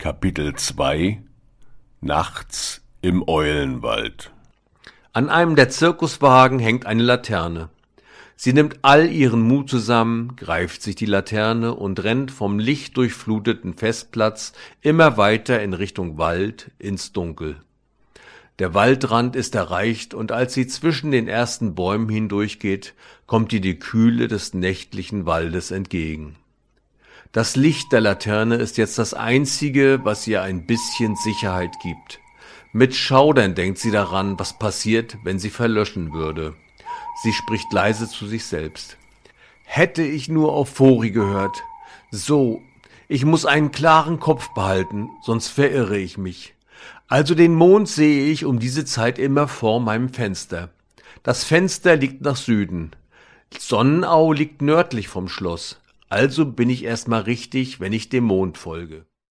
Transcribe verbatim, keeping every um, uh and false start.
Kapitel zwei Nachts im Eulenwald. An einem der Zirkuswagen hängt eine Laterne. Sie nimmt all ihren Mut zusammen, greift sich die Laterne und rennt vom lichtdurchfluteten Festplatz immer weiter in Richtung Wald ins Dunkel. Der Waldrand ist erreicht, und als sie zwischen den ersten Bäumen hindurchgeht, kommt ihr die Kühle des nächtlichen Waldes entgegen. Das Licht der Laterne ist jetzt das Einzige, was ihr ein bisschen Sicherheit gibt. Mit Schaudern denkt sie daran, was passiert, wenn sie verlöschen würde. Sie spricht leise zu sich selbst. Hätte ich nur auf Fori gehört. So, ich muss einen klaren Kopf behalten, sonst verirre ich mich. Also den Mond sehe ich um diese Zeit immer vor meinem Fenster. Das Fenster liegt nach Süden. Sonnenau liegt nördlich vom Schloss. Also bin ich erstmal richtig, wenn ich dem Mond folge.